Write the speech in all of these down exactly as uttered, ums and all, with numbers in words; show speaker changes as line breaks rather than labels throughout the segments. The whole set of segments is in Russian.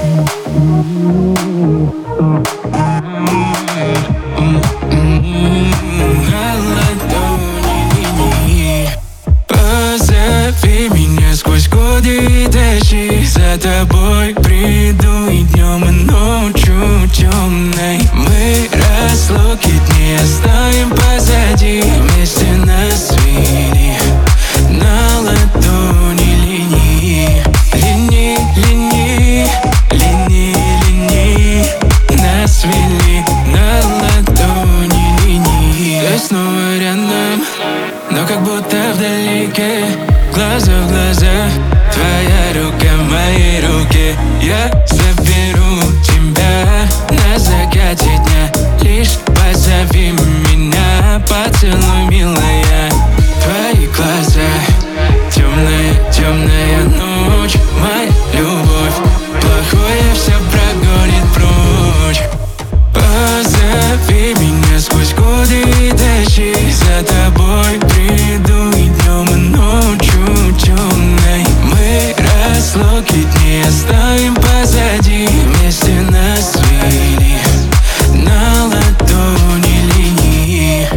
Позови меня сквозь годы и дожди. За тобой приду и днем, и ночью темной. Мы разлуки дни оставим позади. Вместе нас свели на ладони линии. Линии, линии, линии, линии. Нас свели на ладони линии. Ты снова рядом, но как будто вдалеке. Глаза в глаза, твоя рука в моей руке. Я заберу тебя на закате дня. Лишь позови меня, поцелуй, милая. Твои глаза, темная, темная ночь. Моя любовь, плохое все прогонит прочь. Позови меня сквозь годы и дожди. За тобой приду и днем, и ночью темной. Мы разлуки дни оставим позади. Вместе нас свели на ладони линии.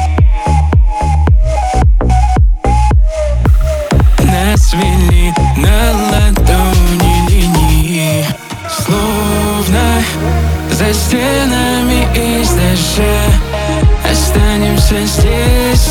Нас свели на ладони линии. Словно за стенами из дождя останемся здесь